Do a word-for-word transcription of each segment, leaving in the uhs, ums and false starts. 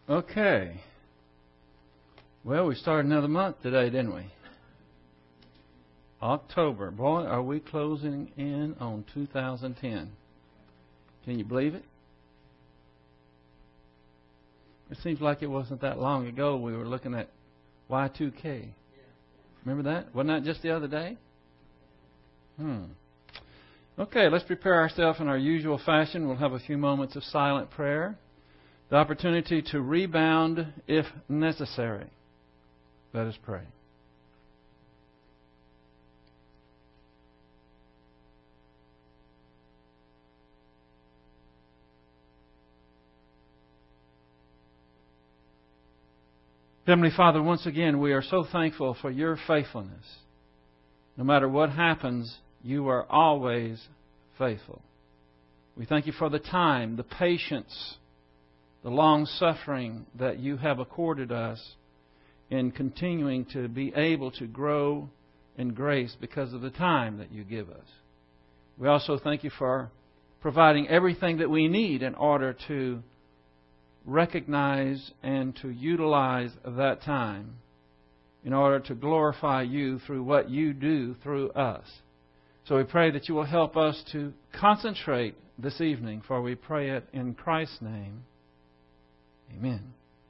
Okay. Well, we started another month today, didn't we? October. Boy, are we closing in on two thousand ten. Can you believe it? It seems like it wasn't that long ago we were looking at Y two K. Remember that? Wasn't that just the other day? Hmm. Okay, let's prepare ourselves in our usual fashion. We'll have a few moments of silent prayer. The opportunity to rebound if necessary. Let us pray. Heavenly Father, once again, we are so thankful for your faithfulness. No matter what happens, you are always faithful. We thank you for the time, the patience, the long suffering that you have accorded us in continuing to be able to grow in grace because of the time that you give us. We also thank you for providing everything that we need in order to recognize and to utilize that time in order to glorify you through what you do through us. So we pray that you will help us to concentrate this evening, for we pray it in Christ's name. Amen.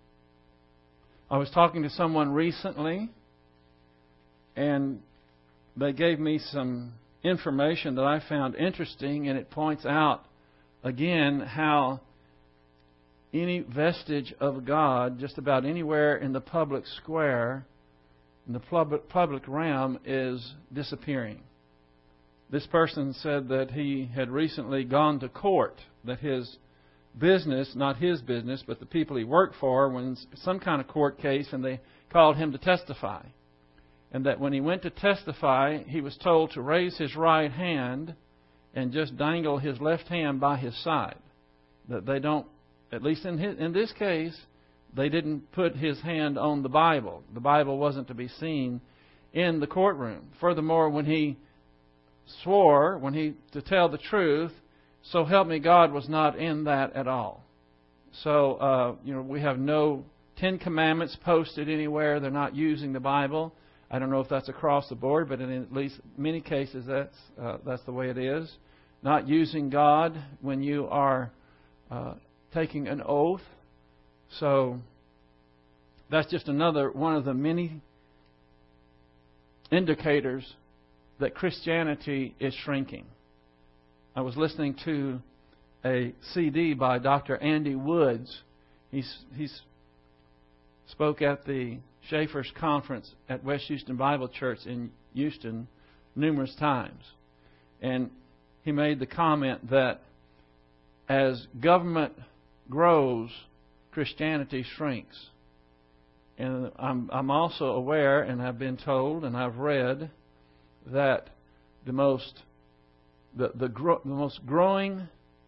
I was talking to someone recently, and they gave me some information that I found interesting, and it points out again how any vestige of God just about anywhere in the public square, in the public, public realm, is disappearing. This person said that he had recently gone to court, that his business, not his business, but the people he worked for, when some kind of court case, and they called him to testify. And that when he went to testify, he was told to raise his right hand and just dangle his left hand by his side. That they don't, at least in his, in this case, they didn't put his hand on the Bible. The Bible wasn't to be seen in the courtroom. Furthermore, when he swore, when he to tell the truth, so help me God was not in that at all. So, uh, you know, we have no Ten Commandments posted anywhere. They're not using the Bible. I don't know if that's across the board, but in at least many cases that's uh, that's the way it is. Not using God when you are uh, taking an oath. So that's just another one of the many indicators that Christianity is shrinking. I was listening to a C D by Doctor Andy Woods. He's he's spoke at the Schaefer's Conference at West Houston Bible Church in Houston numerous times. And he made the comment that as government grows, Christianity shrinks. And I'm, I'm also aware, and I've been told, and I've read, that the most the the, gro- the most growing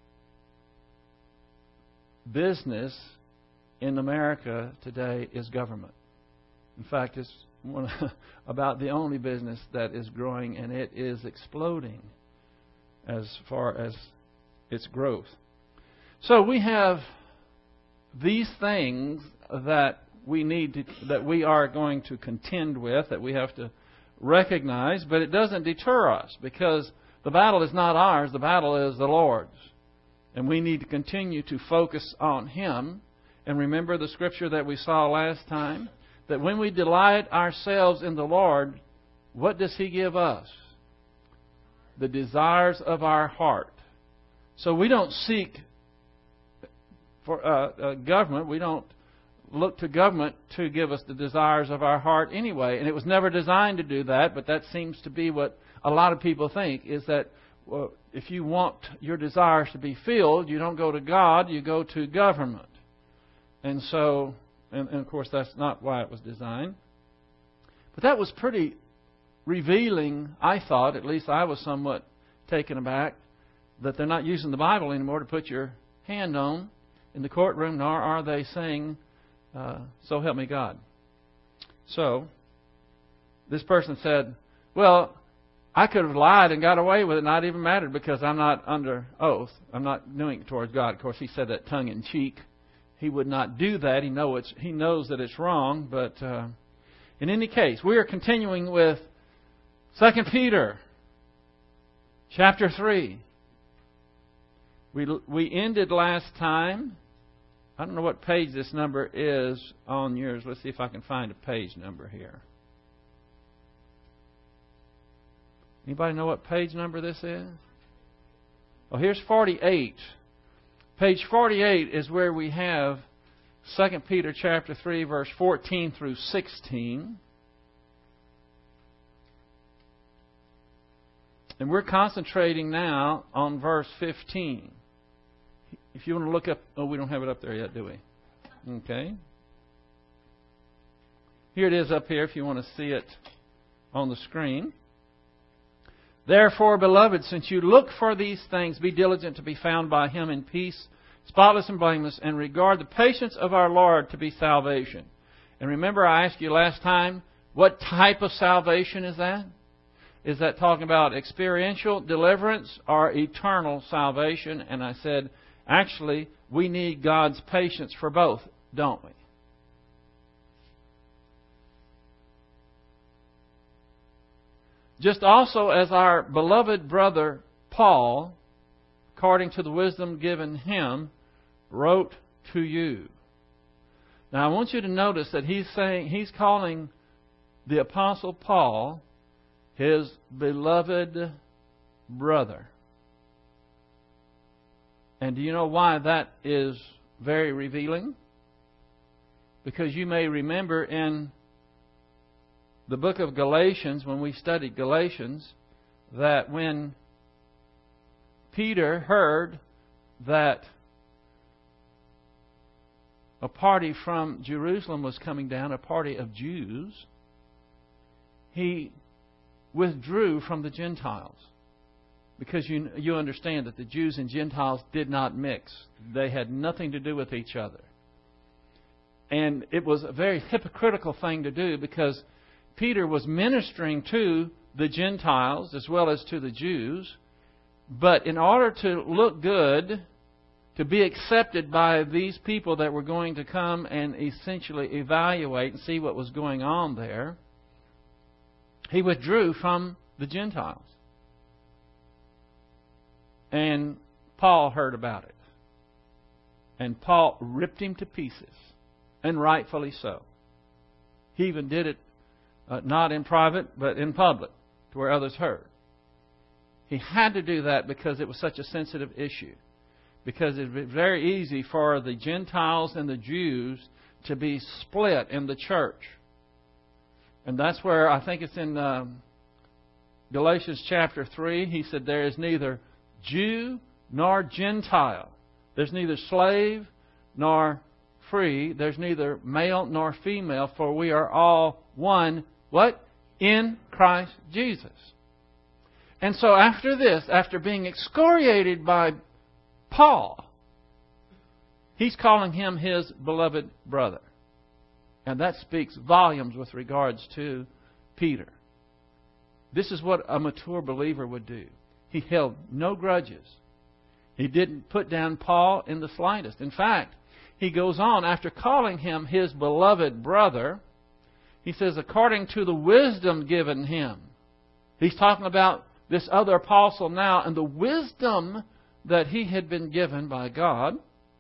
business in America today is government. In fact, it's one of, about the only business that is growing, and it is exploding as far as its growth. So we have these things that we need to, that we are going to contend with, that we have to recognize, but it doesn't deter us, because the battle is not ours, the battle is the Lord's. And we need to continue to focus on Him. And remember the scripture that we saw last time, that when we delight ourselves in the Lord, what does He give us? The desires of our heart. So we don't seek for uh, uh, government, we don't look to government to give us the desires of our heart anyway. And it was never designed to do that, but that seems to be what a lot of people think, is that well, if you want your desires to be filled, you don't go to God, you go to government. And so, and, and of course that's not why it was designed. But that was pretty revealing, I thought, at least I was somewhat taken aback, that they're not using the Bible anymore to put your hand on in the courtroom, nor are they saying, uh, so help me God. So, this person said, well, I could have lied and got away with it, not even mattered, because I'm not under oath. I'm not doing it towards God. Of course, he said that tongue in cheek. he would not do that. He know it's he knows that it's wrong. But uh, in any case, we are continuing with Second Peter, chapter three. We we ended last time. I don't know what page this number is on yours. Let's see if I can find a page number here. Anybody know what page number this is? Well, here's forty-eight. Page forty-eight is where we have Second Peter chapter three, verse fourteen through sixteen. And we're concentrating now on verse fifteen. If you want to look up... Oh, we don't have it up there yet, do we? Okay. Here it is up here if you want to see it on the screen. Therefore, beloved, since you look for these things, be diligent to be found by Him in peace, spotless and blameless, and regard the patience of our Lord to be salvation. And remember, I asked you last time, what type of salvation is that? Is that talking about experiential deliverance or eternal salvation? And I said, actually, we need God's patience for both, don't we? Just also as our beloved brother Paul, according to the wisdom given him, wrote to you. Now I want you to notice that he's saying he's calling the Apostle Paul his beloved brother. And do you know why that is very revealing? Because you may remember in the book of Galatians, when we studied Galatians, that when Peter heard that a party from Jerusalem was coming down, a party of Jews, he withdrew from the Gentiles. Because you you understand that the Jews and Gentiles did not mix. They had nothing to do with each other. And it was a very hypocritical thing to do, because Peter was ministering to the Gentiles as well as to the Jews. But in order to look good, to be accepted by these people that were going to come and essentially evaluate and see what was going on there, he withdrew from the Gentiles. And Paul heard about it. And Paul ripped him to pieces. And rightfully so. He even did it uh, not in private, but in public, to where others heard. He had to do that because it was such a sensitive issue. Because it was very easy for the Gentiles and the Jews to be split in the church. And that's where, I think it's in um, Galatians chapter three, he said there is neither Jew nor Gentile. There's neither slave nor free. There's neither male nor female, for we are all one, what? In Christ Jesus. And so after this, after being excoriated by Paul, he's calling him his beloved brother. And that speaks volumes with regards to Peter. This is what a mature believer would do. He held no grudges. He didn't put down Paul in the slightest. In fact, he goes on, after calling him his beloved brother, he says, according to the wisdom given him. He's talking about this other apostle now and the wisdom that he had been given by God,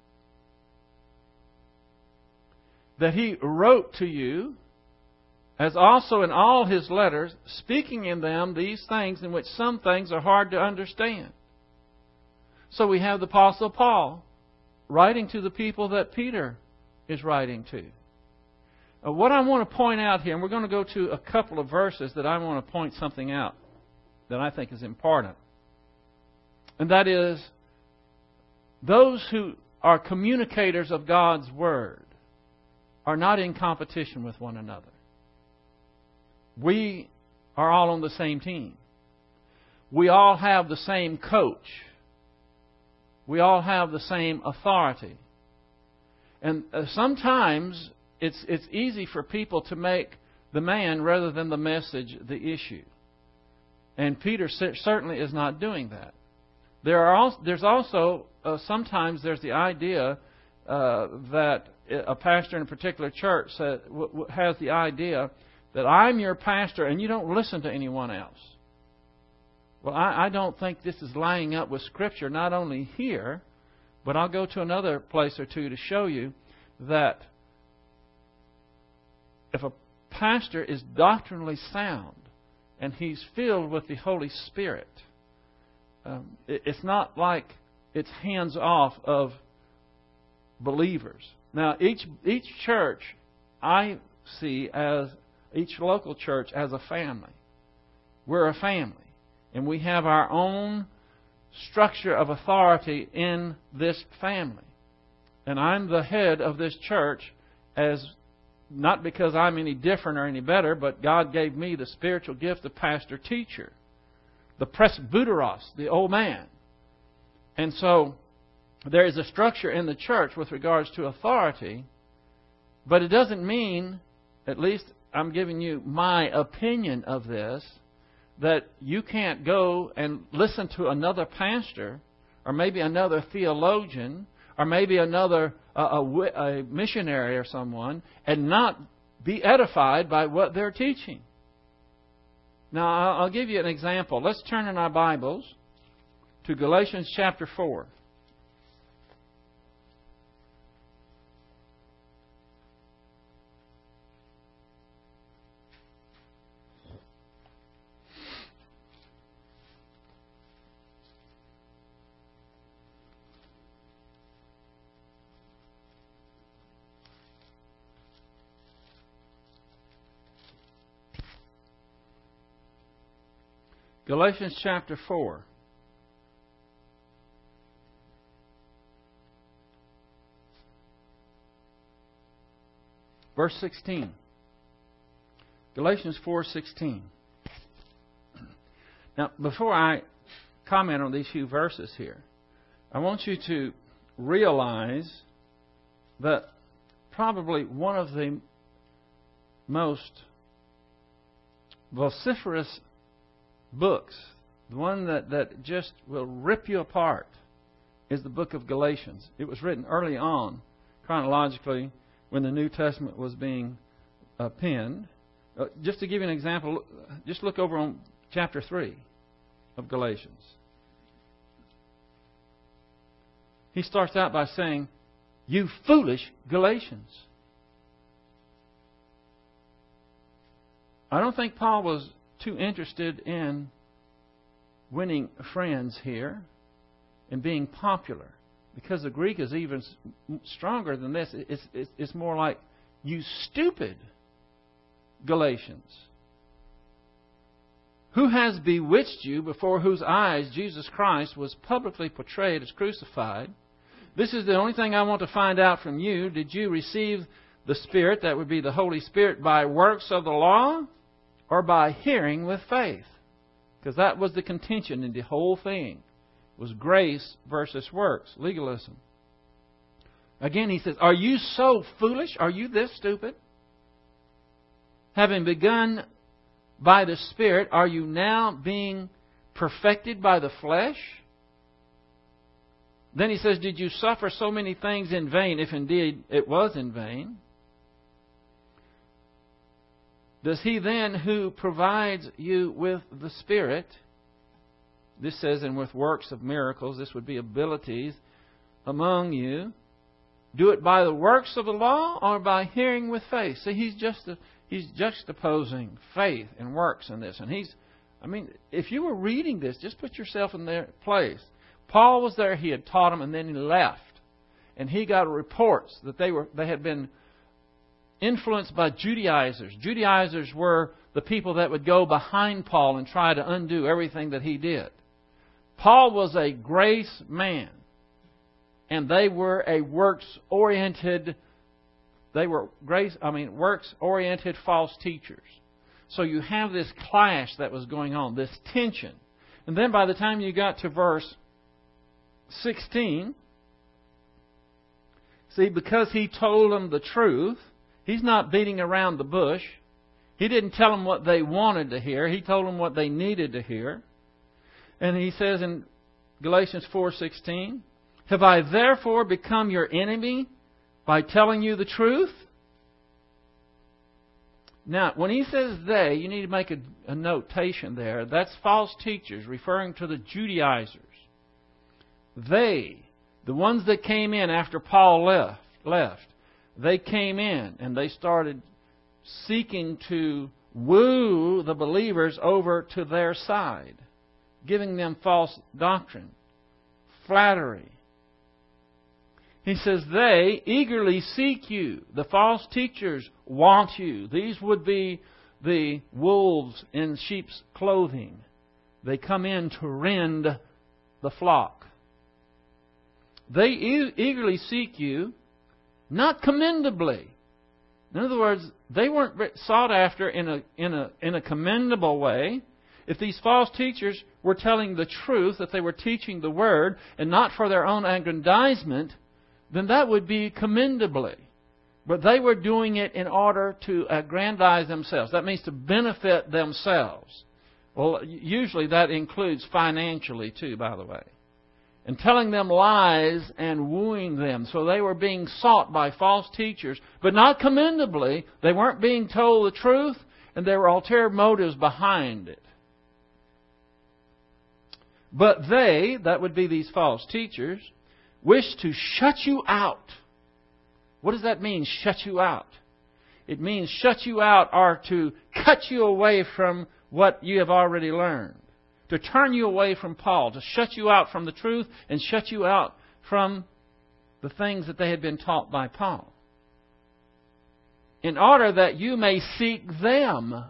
that he wrote to you, as also in all his letters, speaking in them these things in which some things are hard to understand. So we have the Apostle Paul writing to the people that Peter is writing to. Uh, what I want to point out here, and we're going to go to a couple of verses that I want to point something out that I think is important. And that is, those who are communicators of God's Word are not in competition with one another. We are all on the same team. We all have the same coach. We all have the same authority. And uh, sometimes it's it's easy for people to make the man rather than the message the issue. And Peter certainly is not doing that. There are also, there's also uh, sometimes there's the idea uh, that a pastor in a particular church said, w- w- has the idea that I'm your pastor and you don't listen to anyone else. Well, I, I don't think this is lining up with Scripture, not only here, but I'll go to another place or two to show you that if a pastor is doctrinally sound and he's filled with the Holy Spirit, um, it, it's not like it's hands off of believers. Now, each each church I see as each local church as a family. We're a family, and we have our own structure of authority in this family. And I'm the head of this church, as not because I'm any different or any better, but God gave me the spiritual gift of pastor teacher, the presbyteros, the old man. And so there is a structure in the church with regards to authority, but it doesn't mean, at least I'm giving you my opinion of this, that you can't go and listen to another pastor or maybe another theologian or maybe another uh, a, a missionary or someone and not be edified by what they're teaching. Now, I'll give you an example. Let's turn in our Bibles to Galatians chapter four. Galatians chapter four. Verse sixteen. Galatians four sixteen. Now, before I comment on these few verses here, I want you to realize that probably one of the most vociferous books, the one that, that just will rip you apart, is the book of Galatians. It was written early on, chronologically, when the New Testament was being uh, penned. Uh, just to give you an example, just look over on chapter three of Galatians. He starts out by saying, "You foolish Galatians." I don't think Paul was too interested in winning friends here and being popular, because the Greek is even stronger than this. It's, it's, it's more like, "You stupid Galatians, who has bewitched you, before whose eyes Jesus Christ was publicly portrayed as crucified? This is the only thing I want to find out from you. Did you receive the Spirit," that would be the Holy Spirit, "by works of the law, or by hearing with faith?" Because that was the contention in the whole thing. It was grace versus works, legalism. Again, he says, "Are you so foolish? Are you this stupid? Having begun by the Spirit, are you now being perfected by the flesh?" Then he says, "Did you suffer so many things in vain, if indeed it was in vain? Does He then who provides you with the Spirit," this says, "and with works of miracles," this would be abilities, "among you, do it by the works of the law or by hearing with faith?" See, he's just a, he's juxtaposing faith and works in this. And he's, I mean, if you were reading this, just put yourself in their place. Paul was there, he had taught them, and then he left. And he got reports that they were they had been influenced by Judaizers. Judaizers were the people that would go behind Paul and try to undo everything that he did. Paul was a grace man, and they were a works-oriented, they were grace, I mean, works-oriented false teachers. So you have this clash that was going on, this tension. And then by the time you got to verse sixteen, see, because he told them the truth, he's not beating around the bush. He didn't tell them what they wanted to hear. He told them what they needed to hear. And he says in Galatians four sixteen, Have I therefore become your enemy by telling you the truth? Now, when he says they, you need to make a, a notation there. That's false teachers, referring to the Judaizers. They, the ones that came in after Paul left, left, they came in and they started seeking to woo the believers over to their side, giving them false doctrine, flattery. He says, they eagerly seek you. The false teachers want you. These would be the wolves in sheep's clothing. They come in to rend the flock. They e- eagerly seek you, not commendably. In other words, they weren't sought after in a, in a, in a commendable way. If these false teachers were telling the truth, that they were teaching the Word, and not for their own aggrandizement, then that would be commendably. But they were doing it in order to aggrandize themselves. That means to benefit themselves. Well, usually that includes financially too, by the way. And telling them lies and wooing them. So they were being sought by false teachers, but not commendably. They weren't being told the truth, and there were ulterior motives behind it. But they, that would be these false teachers, wish to shut you out. What does that mean, shut you out? It means shut you out or to cut you away from what you have already learned. To turn you away from Paul. To shut you out from the truth and shut you out from the things that they had been taught by Paul. In order that you may seek them.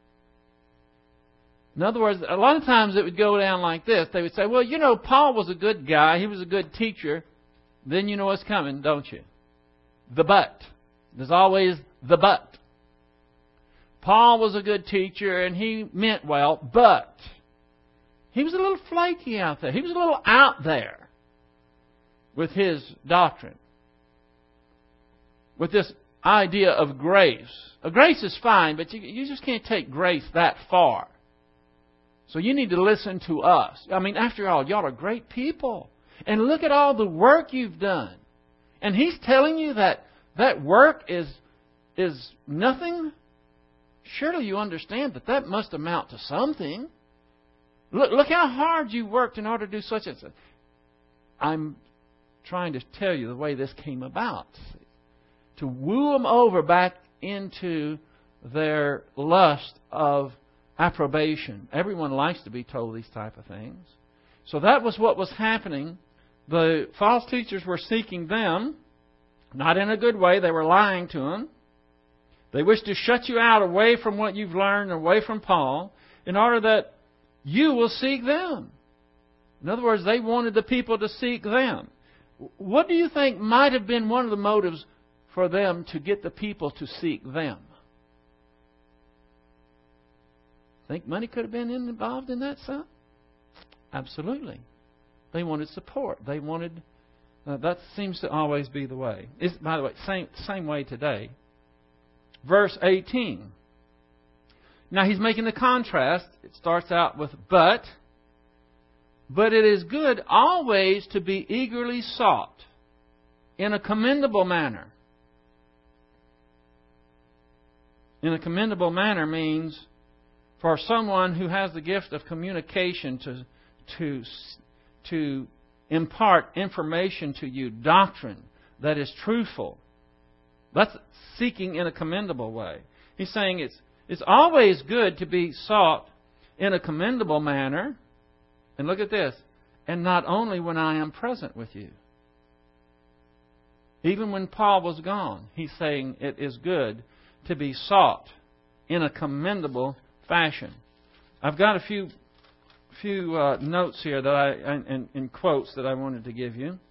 In other words, a lot of times it would go down like this. They would say, well, you know, Paul was a good guy. He was a good teacher. Then you know what's coming, don't you? The but. There's always the but. Paul was a good teacher and he meant well, but he was a little flaky out there. He was a little out there with his doctrine. With this idea of grace. Uh, grace is fine, but you, you just can't take grace that far. So you need to listen to us. I mean, after all, y'all are great people. And look at all the work you've done. And he's telling you that that work is, is nothing? Surely you understand that that must amount to something. Look, look how hard you worked in order to do such and such. I'm trying to tell you the way this came about. To woo them over back into their lust of approbation. Everyone likes to be told these type of things. So that was what was happening. The false teachers were seeking them, not in a good way. They were lying to them. They wished to shut you out away from what you've learned, away from Paul, in order that you will seek them. In other words, they wanted the people to seek them. What do you think might have been one of the motives for them to get the people to seek them? Think money could have been involved in that, son? Absolutely. They wanted support. They wanted... Uh, that seems to always be the way. It's, by the way, same, same way today. Verse eighteen. Now he's making the contrast. It starts out with but. But it is good always to be eagerly sought in a commendable manner. In a commendable manner means for someone who has the gift of communication to, to, to impart information to you, doctrine that is truthful. That's seeking in a commendable way. He's saying it's, it's always good to be sought in a commendable manner. And look at this. And not only when I am present with you. Even when Paul was gone, he's saying it is good to be sought in a commendable fashion. I've got a few few uh, notes here that I and, and quotes that I wanted to give you.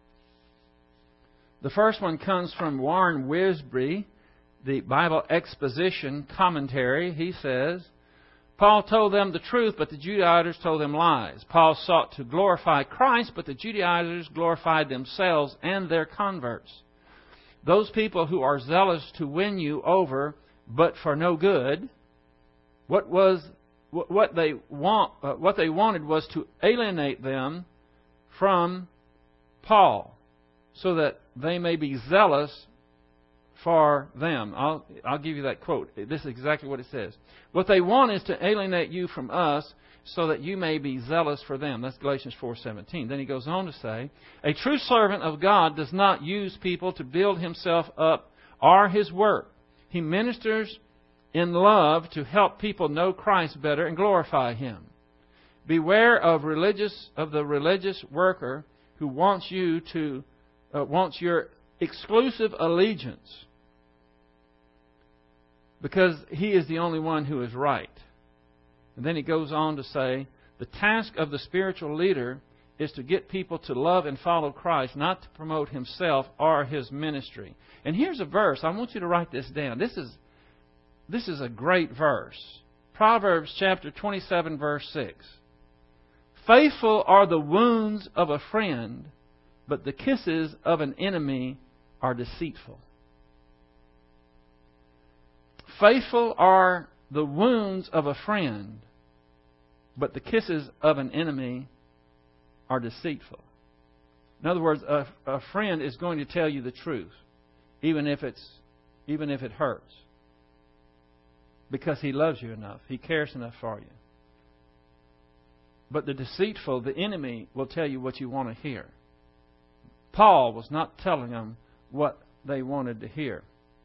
The first one comes from Warren Wiersbe, the Bible Exposition Commentary. He says, Paul told them the truth, but the Judaizers told them lies. Paul sought to glorify Christ, but the Judaizers glorified themselves and their converts. Those people who are zealous to win you over, but for no good, what was what they want, uh, what they wanted was to alienate them from Paul, so that they may be zealous for them. I'll, I'll give you that quote. This is exactly what it says. What they want is to alienate you from us so that you may be zealous for them. That's Galatians four seventeen. Then he goes on to say, a true servant of God does not use people to build himself up or his work. He ministers in love to help people know Christ better and glorify Him. Beware of religious of the religious worker who wants you to uh, wants your exclusive allegiance, because he is the only one who is right. And then he goes on to say, the task of the spiritual leader is to get people to love and follow Christ, not to promote himself or his ministry. And here's a verse. I want you to write this down. This is this is a great verse. Proverbs chapter twenty-seven, verse six. Faithful are the wounds of a friend, but the kisses of an enemy are deceitful. Faithful are the wounds of a friend, but the kisses of an enemy are deceitful. In other words, a, a friend is going to tell you the truth, even if it's even if it hurts, because he loves you enough, he cares enough for you. But the deceitful, the enemy, will tell you what you want to hear. Paul was not telling them what they wanted to hear.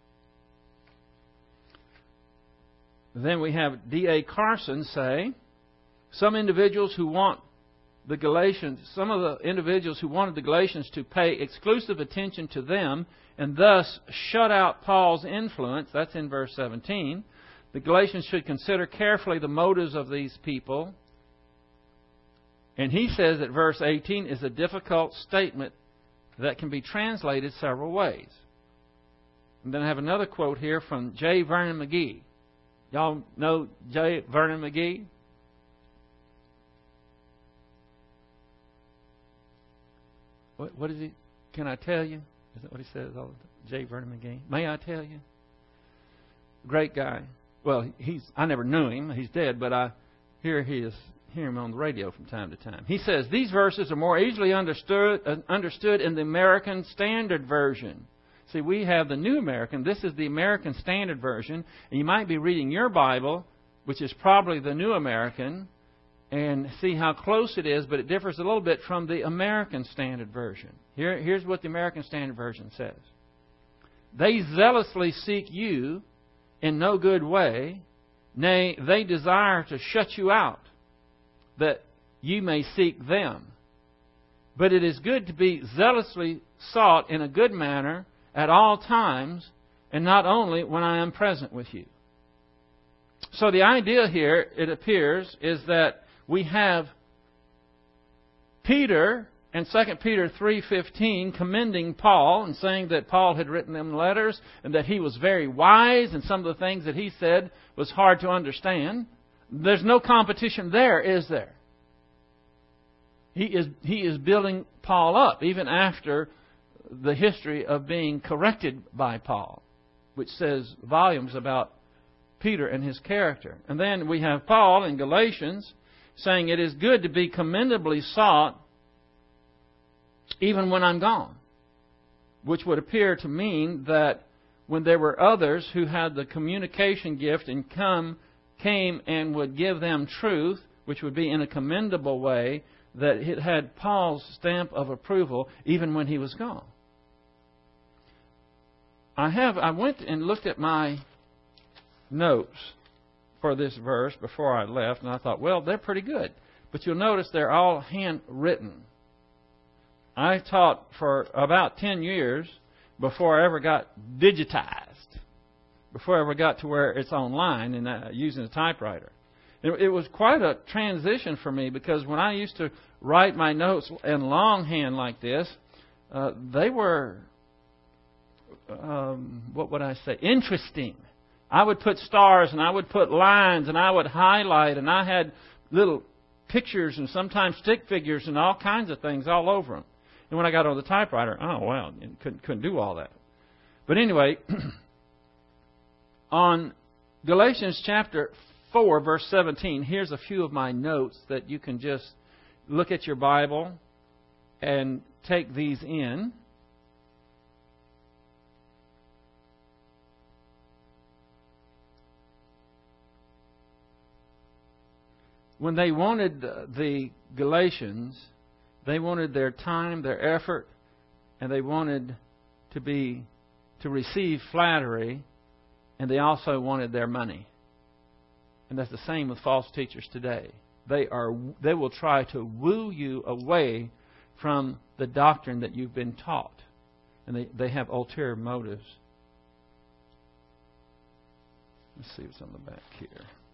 Then we have D A Carson say, some individuals who want the Galatians, some of the individuals who wanted the Galatians to pay exclusive attention to them and thus shut out Paul's influence, that's in verse seventeen. The Galatians should consider carefully the motives of these people. And he says that verse eighteen is a difficult statement that can be translated several ways. And then I have another quote here from J. Vernon McGee. Y'all know J. Vernon McGee? What, what is he? Can I tell you? Is that what he says all the time? J. Vernon McGee. May I tell you? Great guy. Well, he's I never knew him. He's dead, but I hear he is hear him on the radio from time to time. He says these verses are more easily understood uh, understood in the American Standard Version. See, we have the New American. This is the American Standard Version. And you might be reading your Bible, which is probably the New American, and see how close it is, but it differs a little bit from the American Standard Version. Here, here's what the American Standard Version says. They zealously seek you in no good way. Nay, they desire to shut you out, that you may seek them. But it is good to be zealously sought in a good manner at all times, and not only when I am present with you. So the idea here, it appears, is that we have Peter and Second Peter three fifteen commending Paul and saying that Paul had written them letters and that he was very wise, and some of the things that he said was hard to understand. There's no competition there, is there? He is he is building Paul up, even after the history of being corrected by Paul, which says volumes about Peter and his character. And then we have Paul in Galatians saying it is good to be commendably sought even when I'm gone, which would appear to mean that when there were others who had the communication gift and come came and would give them truth, which would be in a commendable way, that it had Paul's stamp of approval even when he was gone. I have I went and looked at my notes for this verse before I left, and I thought, well, they're pretty good. But you'll notice they're all handwritten. I taught for about ten years before I ever got digitized, before I ever got to where it's online and uh, using a typewriter. It, it was quite a transition for me, because when I used to write my notes in longhand like this, uh, they were, um, what would I say, interesting. I would put stars and I would put lines and I would highlight, and I had little pictures and sometimes stick figures and all kinds of things all over them. And when I got on the typewriter, oh, well, couldn't, couldn't do all that. But anyway, on Galatians chapter four, verse seventeen, here's a few of my notes that you can just look at your Bible and take these in. When they wanted the Galatians, they wanted their time, their effort, and they wanted to be to receive flattery, and they also wanted their money. And that's the same with false teachers today. They are they will try to woo you away from the doctrine that you've been taught. And they, they have ulterior motives. Let's see what's on the back here.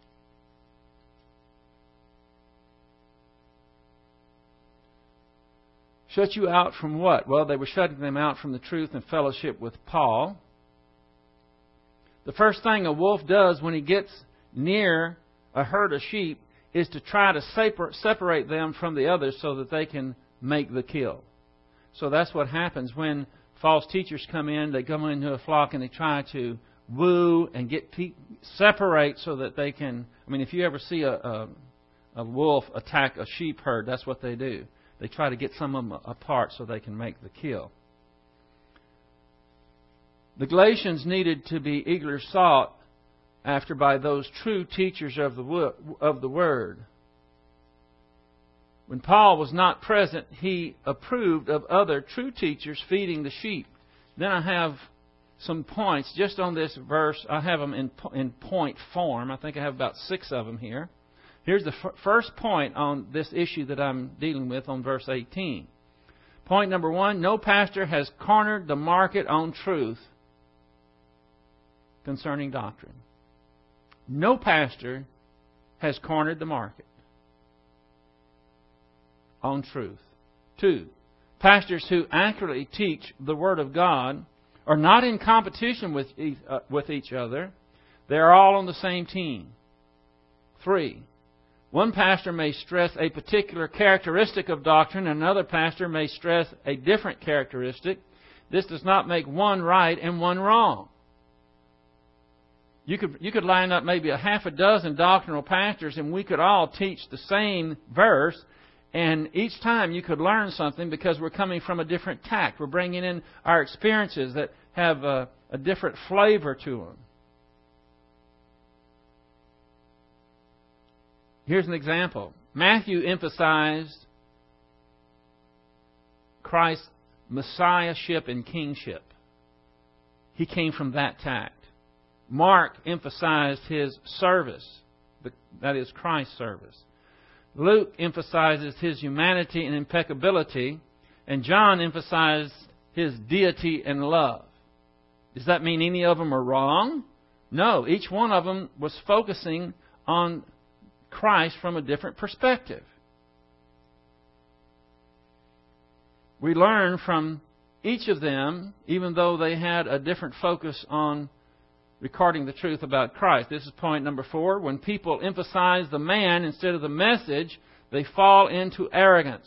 Shut you out from what? Well, they were shutting them out from the truth and fellowship with Paul. The first thing a wolf does when he gets near a herd of sheep is to try to separate them from the others so that they can make the kill. So that's what happens when false teachers come in. They come into a flock and they try to woo and get pe- separate so that they can. I mean, if you ever see a, a, a wolf attack a sheep herd, that's what they do. They try to get some of them apart so they can make the kill. The Galatians needed to be eagerly sought after by those true teachers of the of the Word. When Paul was not present, he approved of other true teachers feeding the sheep. Then I have some points just on this verse. I have them in in point form. I think I have about six of them here. Here's the f- first point on this issue that I'm dealing with on verse eighteen. Point number one, no pastor has cornered the market on truth concerning doctrine. No pastor has cornered the market on truth. Two, pastors who accurately teach the Word of God are not in competition with, e- uh, with each other. They are all on the same team. Three, one pastor may stress a particular characteristic of doctrine, and another pastor may stress a different characteristic. This does not make one right and one wrong. You could you could line up maybe a half a dozen doctrinal pastors, and we could all teach the same verse, and each time you could learn something because we're coming from a different tact. We're bringing in our experiences that have a, a different flavor to them. Here's an example. Matthew emphasized Christ's messiahship and kingship. He came from that tact. Mark emphasized His service, that is Christ's service. Luke emphasizes His humanity and impeccability, and John emphasized His deity and love. Does that mean any of them are wrong? No, each one of them was focusing on Christ from a different perspective. We learn from each of them, even though they had a different focus on recording the truth about Christ. This is point number four. When people emphasize the man instead of the message, they fall into arrogance.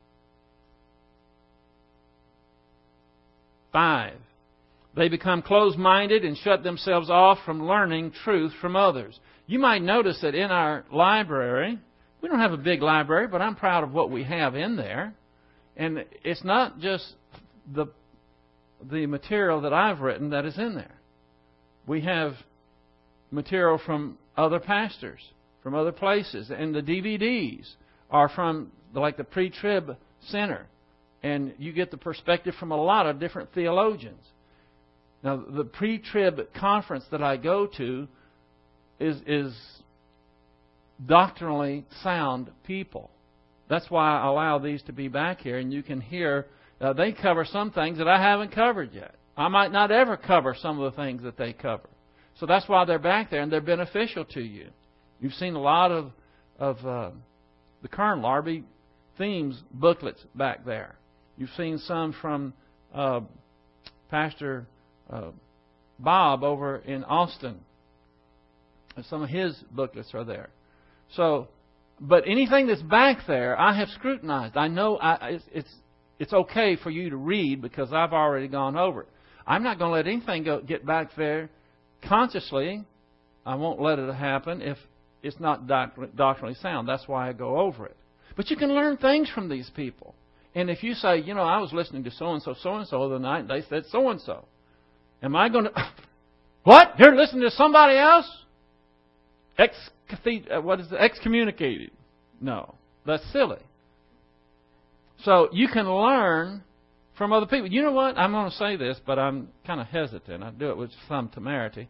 Five, they become closed-minded and shut themselves off from learning truth from others. You might notice that in our library, we don't have a big library, but I'm proud of what we have in there. And it's not just the the material that I've written that is in there. We have material from other pastors, from other places. And the D V Ds are from like the Pre-Trib Center. And you get the perspective from a lot of different theologians. Now, the Pre-Trib conference that I go to is is doctrinally sound people. That's why I allow these to be back here, and you can hear uh, they cover some things that I haven't covered yet. I might not ever cover some of the things that they cover. So that's why they're back there, and they're beneficial to you. You've seen a lot of of uh, the Kern Larby themes booklets back there. You've seen some from uh, Pastor uh, Bob over in Austin. Some of his booklets are there. So, but anything that's back there, I have scrutinized. I know I, it's, it's it's okay for you to read because I've already gone over it. I'm not going to let anything go, get back there consciously. I won't let it happen if it's not doctrinally sound. That's why I go over it. But you can learn things from these people. And if you say, you know, I was listening to so-and-so, so-and-so the other night, and they said so-and-so. Am I going to... What? You're listening to somebody else? Ex, what is it? Excommunicated. No, that's silly. So you can learn from other people. You know what? I'm going to say this, but I'm kind of hesitant. I do it with some temerity.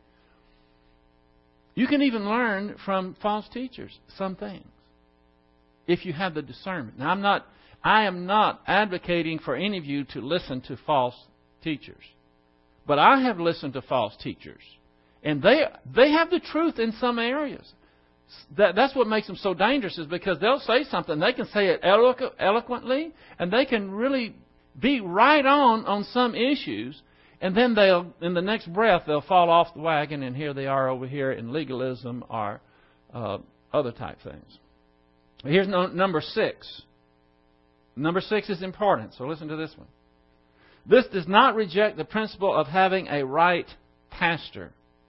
You can even learn from false teachers some things if you have the discernment. Now, I'm not, I am not advocating for any of you to listen to false teachers. But I have listened to false teachers. And they they have the truth in some areas. That, that's what makes them so dangerous, is because they'll say something. They can say it eloqu- eloquently, and they can really be right on on some issues. And then they'll, in the next breath, they'll fall off the wagon, and here they are over here in legalism or uh, other type things. Here's no, number six. Number six is important, so listen to this one. This does not reject the principle of having a right pastor,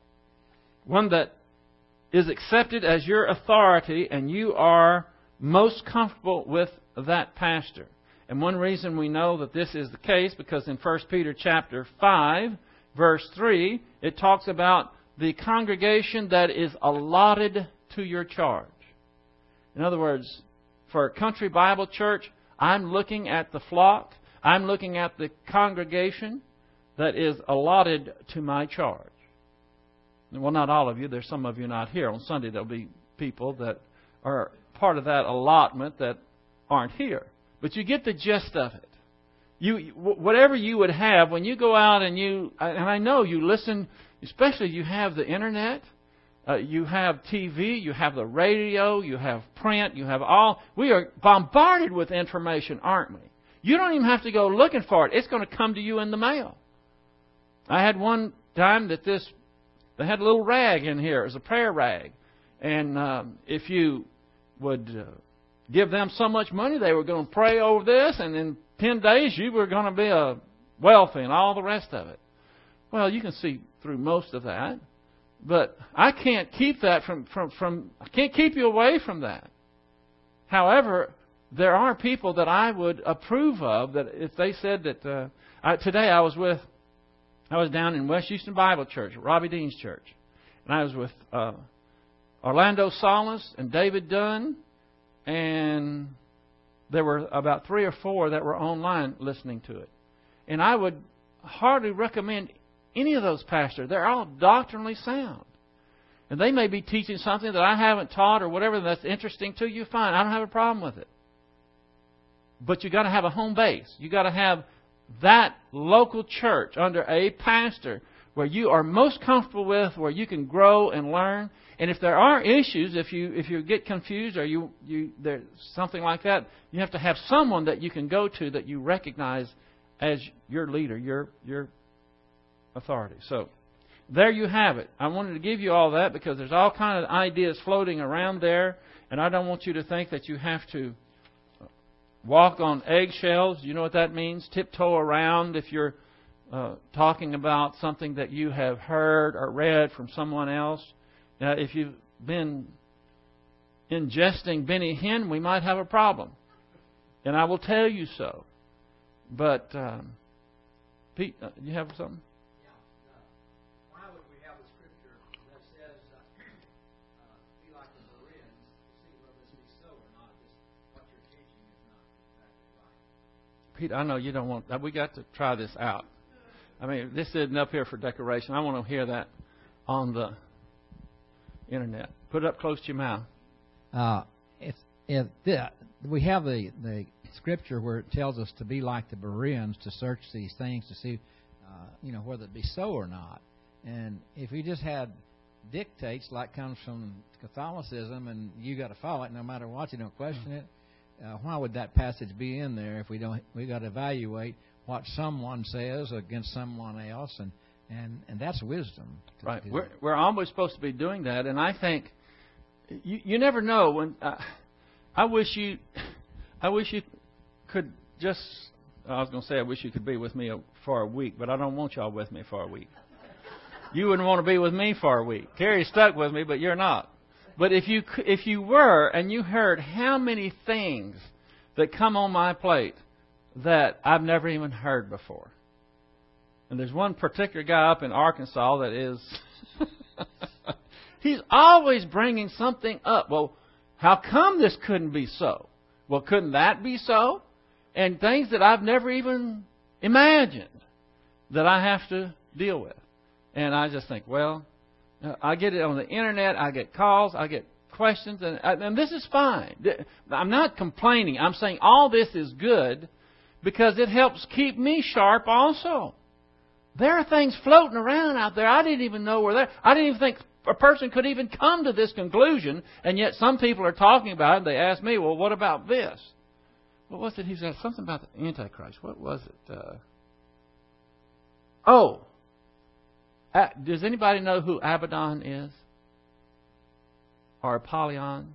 one that is accepted as your authority and you are most comfortable with that pastor. And one reason we know that this is the case, because in First Peter chapter five, verse three, it talks about the congregation that is allotted to your charge. In other words, for Country Bible Church, I'm looking at the flock. I'm looking at the congregation that is allotted to my charge. Well, not all of you. There's some of you not here. On Sunday, there'll be people that are part of that allotment that aren't here. But you get the gist of it. You, whatever you would have when you go out and you, and I know you listen, especially you have the internet, uh, you have T V, you have the radio, you have print, you have all. We are bombarded with information, aren't we? You don't even have to go looking for it. It's going to come to you in the mail. I had one time that this, they had a little rag in here. It was a prayer rag. And um, if you would uh, give them so much money, they were going to pray over this, and in ten days you were going to be a wealthy and all the rest of it. Well, you can see through most of that. But I can't keep that from, from, from I can't keep you away from that. However, there are people that I would approve of that if they said that uh, I, today I was with I was down in West Houston Bible Church, Robbie Dean's church, and I was with uh, Orlando Solis and David Dunn, and there were about three or four that were online listening to it. And I would hardly recommend any of those pastors. They're all doctrinally sound. And they may be teaching something that I haven't taught or whatever that's interesting to you. Fine, I don't have a problem with it. But you got to have a home base. You got to have that local church under a pastor where you are most comfortable with, where you can grow and learn. And if there are issues, if you if you get confused or you you there's something like that, you have to have someone that you can go to that you recognize as your leader, your your authority. So there you have it. I wanted to give you all that because there's all kind of ideas floating around there, and I don't want you to think that you have to walk on eggshells. You know what that means? Tiptoe around if you're uh, talking about something that you have heard or read from someone else. Now, if you've been ingesting Benny Hinn, we might have a problem. And I will tell you so. But, um, Pete, uh, you have something? Yeah. Uh, why would we have a scripture that says, uh, uh, be like the Bereans, to see whether this be so or not? Just what you're teaching is not exactly right. Pete, I know you don't want... We got to try this out. I mean, this isn't up here for decoration. I want to hear that on the internet. Put it up close to your mouth. Uh, if, if the, we have the, the scripture where it tells us to be like the Bereans, to search these things to see, uh, you know, whether it be so or not. And if we just had dictates like comes from Catholicism and you got to follow it no matter what, you don't question it, uh, why would that passage be in there if we don't? We got to evaluate what someone says against someone else, and and, and that's wisdom. Right. We're we're always supposed to be doing that, and I think you you never know when. Uh, I wish you, I wish you could just. I was going to say I wish you could be with me for a week, but I don't want y'all with me for a week. You wouldn't want to be with me for a week. Carrie's stuck with me, but you're not. But if you if you were and you heard how many things that come on my plate, that I've never even heard before. And there's one particular guy up in Arkansas that is, he's always bringing something up. Well, how come this couldn't be so? Well, couldn't that be so? And things that I've never even imagined that I have to deal with. And I just think, well, I get it on the internet, I get calls, I get questions, and, and this is fine. I'm not complaining. I'm saying all this is good because it helps keep me sharp also. There are things floating around out there I didn't even know were there. I didn't even think a person could even come to this conclusion, and yet some people are talking about it, and they ask me, well, what about this? What was it? He said something about the Antichrist. What was it? Uh, oh, uh, does anybody know who Abaddon is? Or Apollyon?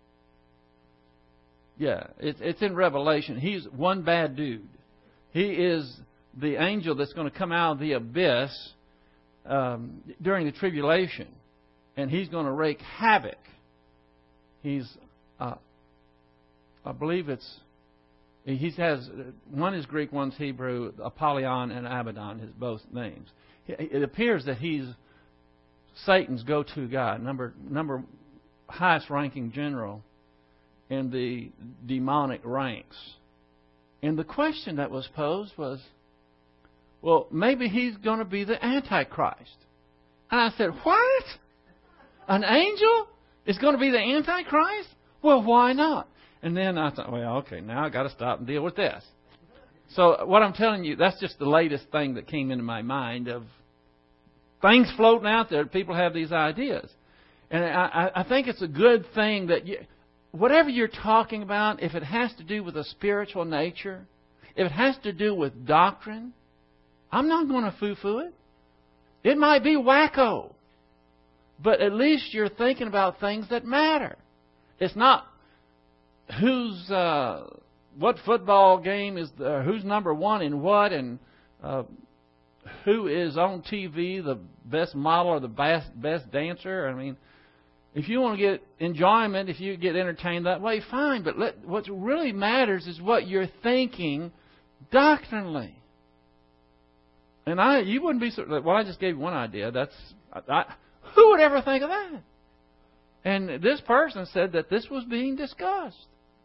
Yeah, it's it's in Revelation. He's one bad dude. He is the angel that's going to come out of the abyss um, during the tribulation, and he's going to wreak havoc. He's, uh, I believe it's, he has, one is Greek, one's Hebrew. Apollyon and Abaddon is both names. It appears that he's Satan's go-to guy, number number highest ranking general in the demonic ranks. And the question that was posed was, well, maybe he's going to be the Antichrist. And I said, what? An angel is going to be the Antichrist? Well, why not? And then I thought, well, okay, now I've got to stop and deal with this. So what I'm telling you, that's just the latest thing that came into my mind of things floating out there. People have these ideas. And I, I think it's a good thing that you, whatever you're talking about, if it has to do with a spiritual nature, if it has to do with doctrine, I'm not going to foo-foo it. It might be wacko, but at least you're thinking about things that matter. It's not who's uh, what football game is the, who's number one in what, and uh, who is on T V the best model or the best best dancer. I mean, if you want to get enjoyment, if you get entertained that way, fine. But let, what really matters is what you're thinking doctrinally. And I, you wouldn't be so. Well, I just gave you one idea. That's I, I, who would ever think of that? And this person said that this was being discussed.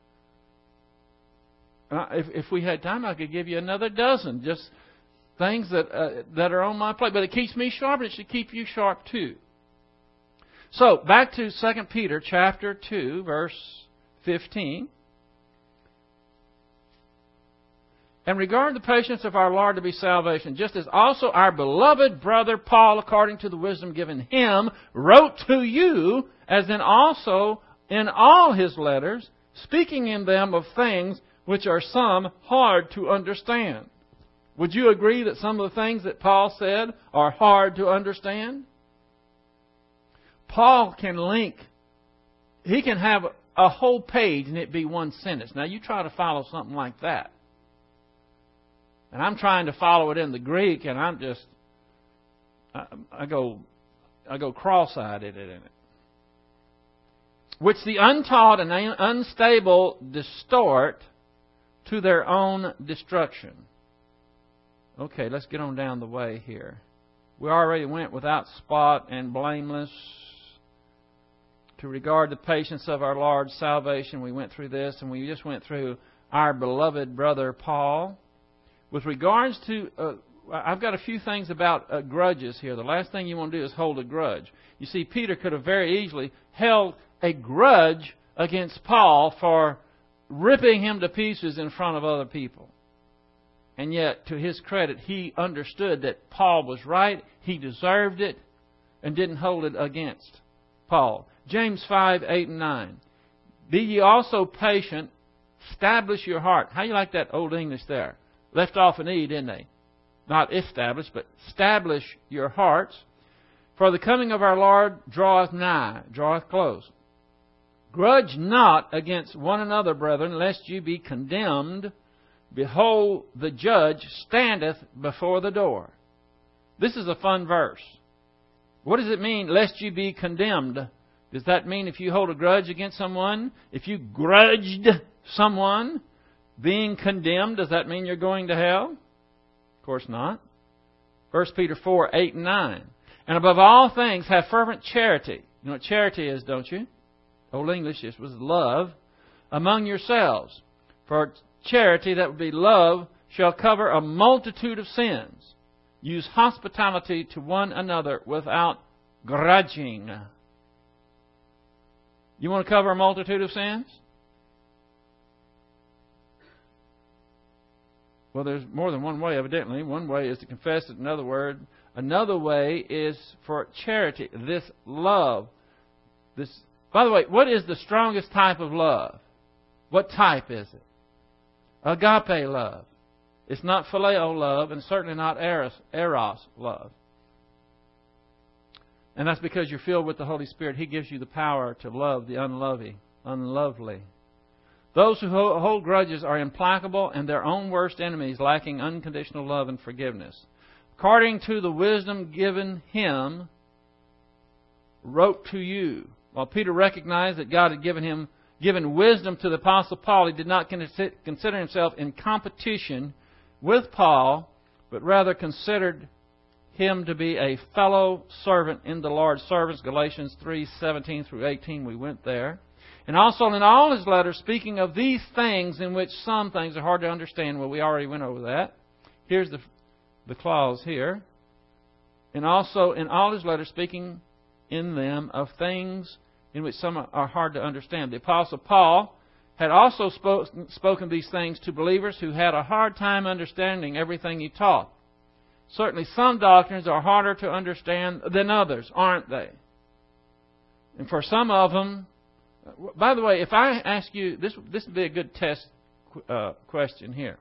Uh, if, if we had time, I could give you another dozen just things that uh, that are on my plate. But it keeps me sharp, and it should keep you sharp too. So back to Second Peter chapter two, verse fifteen. And regard the patience of our Lord to be salvation, just as also our beloved brother Paul, according to the wisdom given him, wrote to you, as in also in all his letters, speaking in them of things which are some hard to understand. Would you agree that some of the things that Paul said are hard to understand? Paul can link, he can have a whole page and it be one sentence. Now you try to follow something like that. And I'm trying to follow it in the Greek, and I'm just, I, I go, I go cross-eyed at it in it. Which the untaught and unstable distort to their own destruction. Okay, let's get on down the way here. We already went without spot and blameless to regard the patience of our Lord's salvation. We went through this, and we just went through our beloved brother Paul. With regards to, uh, I've got a few things about uh, grudges here. The last thing you want to do is hold a grudge. You see, Peter could have very easily held a grudge against Paul for ripping him to pieces in front of other people. And yet, to his credit, he understood that Paul was right, he deserved it, and didn't hold it against Paul. James five, eight, and nine. Be ye also patient, establish your heart. How you like that old English there? Left off an E, didn't they? Not establish, but establish your hearts. For the coming of our Lord draweth nigh, draweth close. Grudge not against one another, brethren, lest you be condemned. Behold, the judge standeth before the door. This is a fun verse. What does it mean, lest you be condemned? Does that mean if you hold a grudge against someone, if you grudged someone, being condemned, does that mean you're going to hell? Of course not. First Peter four, eight and nine. And above all things, have fervent charity. You know what charity is, don't you? Old English, this was love. Among yourselves. For charity, that would be love, shall cover a multitude of sins. Use hospitality to one another without grudging. You want to cover a multitude of sins? Well, there's more than one way, evidently. One way is to confess it. Another word. Another way is for charity. This love. This. By the way, what is the strongest type of love? What type is it? Agape love. It's not phileo love, and certainly not eros, eros love. And that's because you're filled with the Holy Spirit. He gives you the power to love the unlovely. unlovely. Those who hold grudges are implacable and their own worst enemies, lacking unconditional love and forgiveness. According to the wisdom given him, wrote to you. While Peter recognized that God had given him given wisdom to the Apostle Paul, he did not consider himself in competition with Paul, but rather considered him to be a fellow servant in the Lord's service. Galatians three, seventeen through eighteen, we went there. And also in all his letters, speaking of these things in which some things are hard to understand. Well, we already went over that. Here's the, the clause here. And also in all his letters, speaking in them of things in which some are hard to understand. The Apostle Paul had also spoke, spoken these things to believers who had a hard time understanding everything he taught. Certainly some doctrines are harder to understand than others, aren't they? And for some of them, by the way, if I ask you, this this would be a good test uh, question here.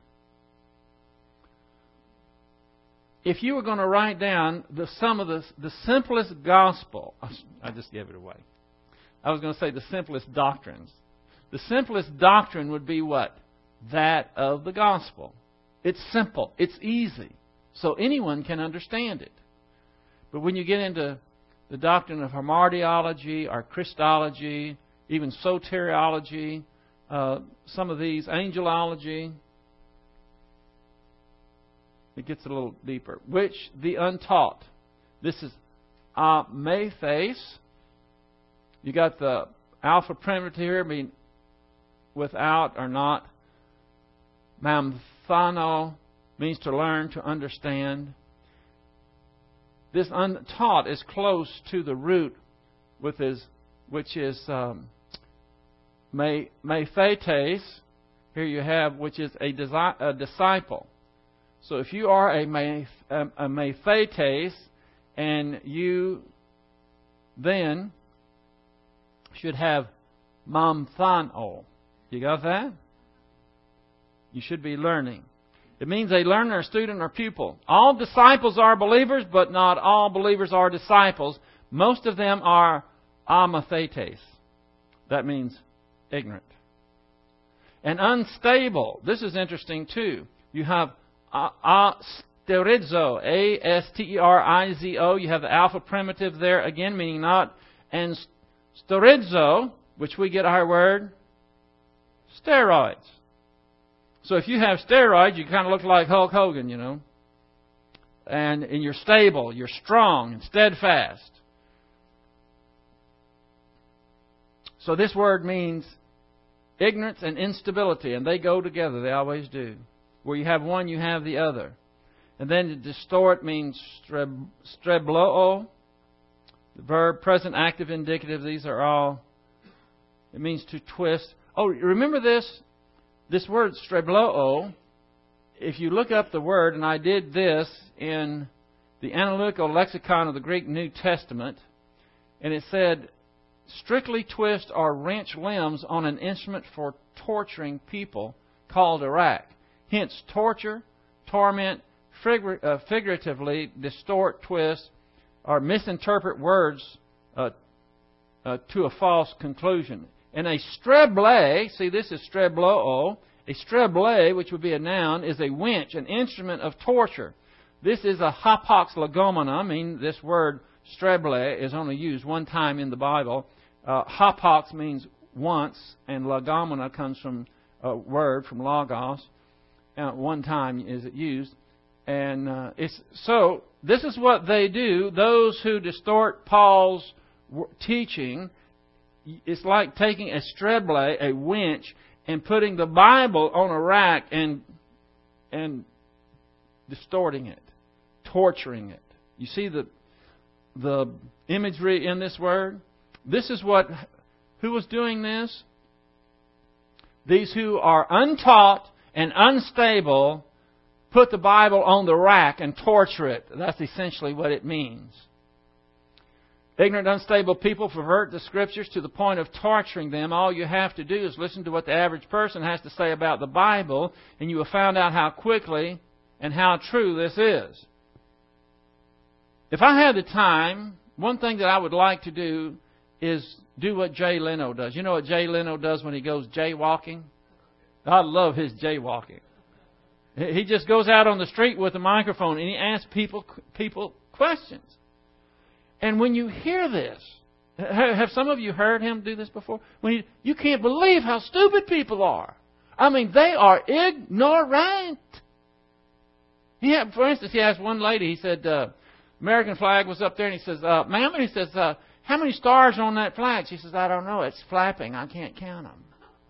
If you were going to write down the some of the the simplest gospel, I just gave it away. I was going to say the simplest doctrines. The simplest doctrine would be what? That of the gospel. It's simple. It's easy. So anyone can understand it. But when you get into the doctrine of hamartiology or Christology, even soteriology, uh, some of these, angelology, it gets a little deeper. Which the untaught. This is amethes. You got the alpha primitive here, mean without or not. Mamthano means to learn, to understand. This untaught is close to the root, with his, which is um, methetes. Here you have, which is a, desi- a disciple. So if you are a, meth, a, a methetes, and you then should have mamthano. You got that? You should be learning. It means a learner, a student, or pupil. All disciples are believers, but not all believers are disciples. Most of them are amethetes. That means ignorant. And unstable. This is interesting too. You have asterizo, A S T E R I Z O. You have the alpha primitive there again, meaning not. And sterizo, which we get our word, steroids. So if you have steroids, you kind of look like Hulk Hogan, you know. And, and you're stable, you're strong and steadfast. So this word means ignorance and instability, and they go together. They always do. Where you have one, you have the other. And then to distort means streb, strebloo. The verb, present, active, indicative, these are all, it means to twist. Oh, remember this? This word strebloo, if you look up the word, and I did this in the Analytical Lexicon of the Greek New Testament, and it said, strictly twist or wrench limbs on an instrument for torturing people called a rack. Hence, torture, torment, figur- uh, figuratively distort, twist, or misinterpret words uh, uh, to a false conclusion. And a streble, see this is strebloo, a streble, which would be a noun, is a winch, an instrument of torture. This is a hapax legomena. I mean, this word streble is only used one time in the Bible. Uh, hapax means once, and legomena comes from uh, word from logos. Uh, one time is it used. And uh, it's so this is what they do. Those who distort Paul's teaching, it's like taking a streble, a winch, and putting the Bible on a rack and and distorting it, torturing it. You see the the imagery in this word? This is what, who was doing this? These who are untaught and unstable put the Bible on the rack and torture it. That's essentially what it means. Ignorant, unstable people pervert the Scriptures to the point of torturing them. All you have to do is listen to what the average person has to say about the Bible, and you will find out how quickly and how true this is. If I had the time, one thing that I would like to do is do what Jay Leno does. You know what Jay Leno does when he goes jaywalking? I love his jaywalking. He just goes out on the street with a microphone and he asks people people questions. And when you hear this, have some of you heard him do this before? When you, you can't believe how stupid people are. I mean, they are ignorant. He had, for instance, he asked one lady, he said, uh, American flag was up there, and he says, uh, ma'am, and he says, uh, how many stars are on that flag? She says, I don't know. It's flapping. I can't count them.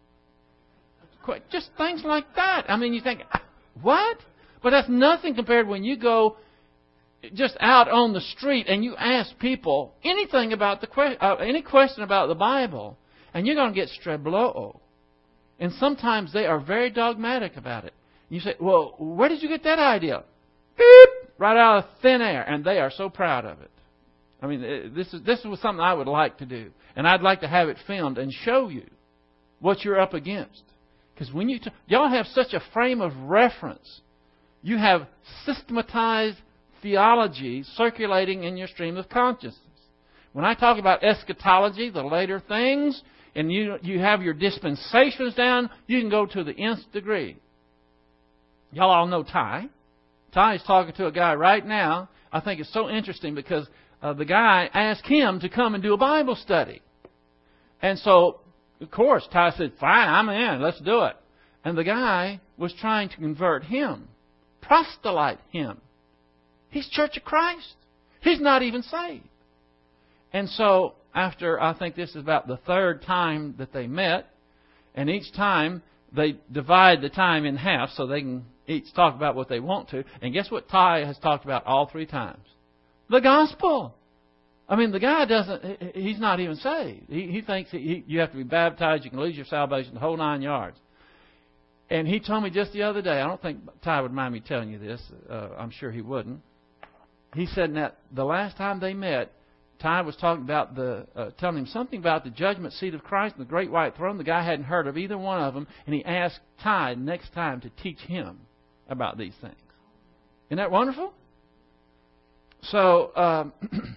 Just things like that. I mean, you think, what? But that's nothing compared when you go just out on the street and you ask people anything about the que- uh, any question about the Bible, and you're going to get strebloo. And sometimes they are very dogmatic about it. You say, well, where did you get that idea? Beep! Right out of thin air. And they are so proud of it. I mean, this is this was something I would like to do. And I'd like to have it filmed and show you what you're up against. Because when you... T- y'all have such a frame of reference. You have systematized theology circulating in your stream of consciousness. When I talk about eschatology, the later things, and you you have your dispensations down, you can go to the nth degree. Y'all all know Ty. Ty is talking to a guy right now. I think it's so interesting because uh, the guy asked him to come and do a Bible study. And so, of course, Ty said, fine, I'm in, let's do it. And the guy was trying to convert him, proselyte him. He's Church of Christ. He's not even saved. And so, after, I think this is about the third time that they met, and each time they divide the time in half so they can each talk about what they want to. And guess what Ty has talked about all three times? The gospel. I mean, the guy doesn't, he's not even saved. He, he thinks he, you have to be baptized, you can lose your salvation, the whole nine yards. And he told me just the other day, I don't think Ty would mind me telling you this, uh, I'm sure he wouldn't. He said that the last time they met, Ty was talking about the, uh, telling him something about the judgment seat of Christ and the great white throne. The guy hadn't heard of either one of them, and he asked Ty next time to teach him about these things. Isn't that wonderful? So, um,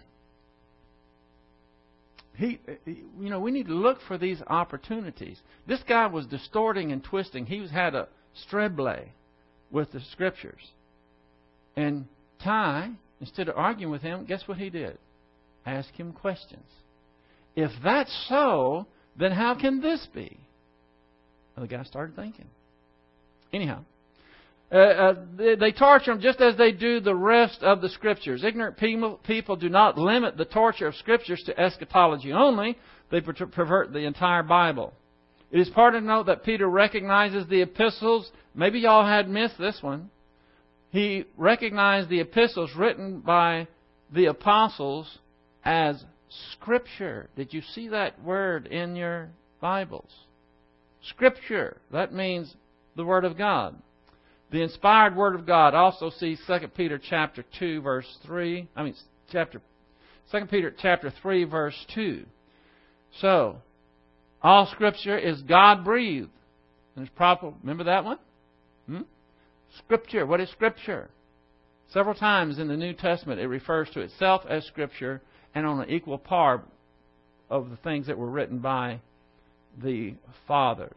he, you know, we need to look for these opportunities. This guy was distorting and twisting. He had a streble with the Scriptures. And Ty, instead of arguing with him, guess what he did? Ask him questions. If that's so, then how can this be? Well, the guy started thinking. Anyhow, uh, uh, they, they torture him just as they do the rest of the Scriptures. Ignorant people, people do not limit the torture of Scriptures to eschatology only. They per- pervert the entire Bible. It is important to note that Peter recognizes the epistles. Maybe y'all had missed this one. He recognized the epistles written by the apostles as Scripture. Did you see that word in your Bibles? Scripture. That means the Word of God. The inspired Word of God. Also see Second Peter chapter two, verse three. I mean, chapter Second Peter chapter three, verse two. So, all Scripture is God-breathed. And it's proper. Remember that one? Hmm? Scripture. What is Scripture? Several times in the New Testament it refers to itself as Scripture and on an equal par of the things that were written by the fathers.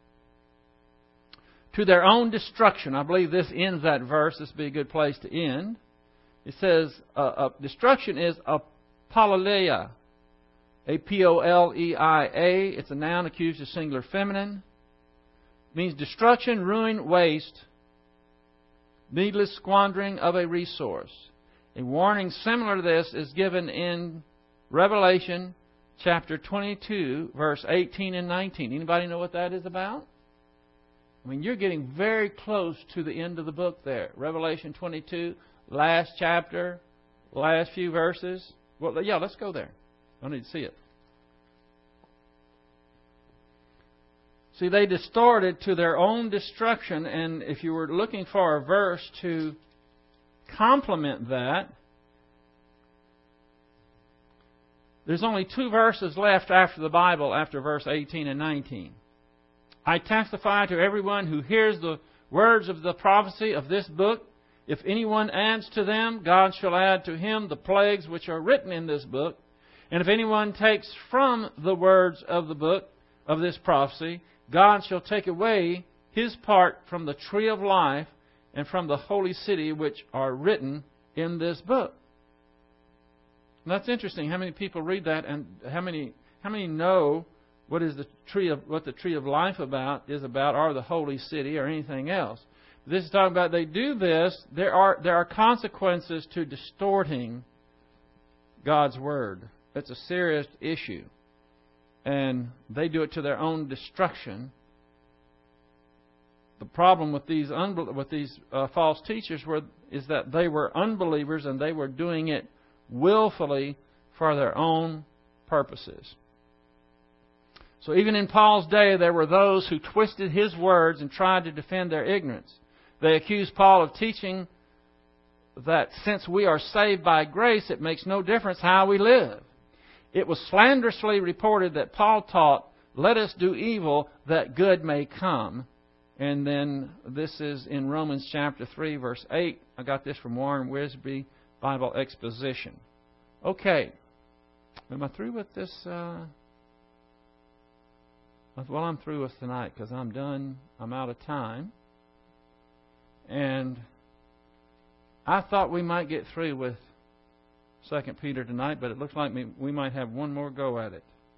To their own destruction. I believe this ends that verse. This would be a good place to end. It says, uh, uh, destruction is apololeia. A P O L E I A. It's a noun accused of singular feminine. It means destruction, ruin, waste, needless squandering of a resource. A warning similar to this is given in Revelation chapter twenty-two, verse eighteen and nineteen. Anybody know what that is about? I mean, you're getting very close to the end of the book there. Revelation twenty-two, last chapter, last few verses. Well, yeah, let's go there. I need to see it. See, they distorted to their own destruction, and if you were looking for a verse to complement that, there's only two verses left after the Bible, after verse eighteen and nineteen. I testify to everyone who hears the words of the prophecy of this book. If anyone adds to them, God shall add to him the plagues which are written in this book. And if anyone takes from the words of the book of this prophecy, God shall take away his part from the tree of life and from the holy city which are written in this book. And that's interesting. How many people read that, and how many how many know what is the tree of what the tree of life about is about, or the holy city, or anything else? This is talking about they do this. There are there are consequences to distorting God's word. It's a serious issue, and they do it to their own destruction. The problem with these unbel- with these uh, false teachers were is that they were unbelievers, and they were doing it willfully for their own purposes. So even in Paul's day, there were those who twisted his words and tried to defend their ignorance. They accused Paul of teaching that since we are saved by grace, it makes no difference how we live. It was slanderously reported that Paul taught, let us do evil that good may come. And then this is in Romans chapter three, verse eight. I got this from Warren Wiersbe, Bible Exposition. Okay. Am I through with this? Uh... Well, I'm through with tonight because I'm done. I'm out of time. And I thought we might get through with Second Peter tonight, but it looks like we might have one more go at it.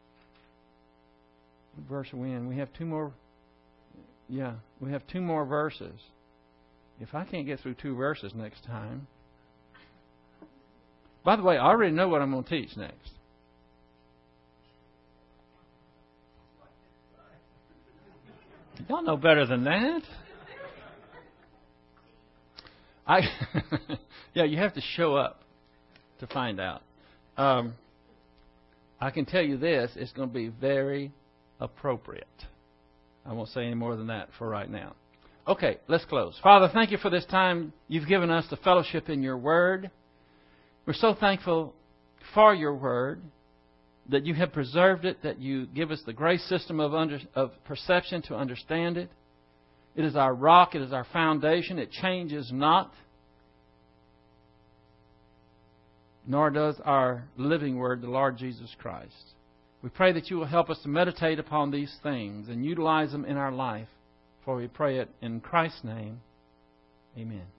What verse are we in? We have two more. Yeah, we have two more verses. If I can't get through two verses next time. By the way, I already know what I'm going to teach next. Y'all know better than that. I yeah, you have to show up to find out. Um, I can tell you this, it's going to be very appropriate. I won't say any more than that for right now. Okay, let's close. Father, thank you for this time you've given us to fellowship in your word. We're so thankful for your word, that you have preserved it, that you give us the grace system of, under, of perception to understand it. It is our rock. It is our foundation. It changes not. Nor does our living word, the Lord Jesus Christ. We pray that you will help us to meditate upon these things and utilize them in our life. For we pray it in Christ's name. Amen.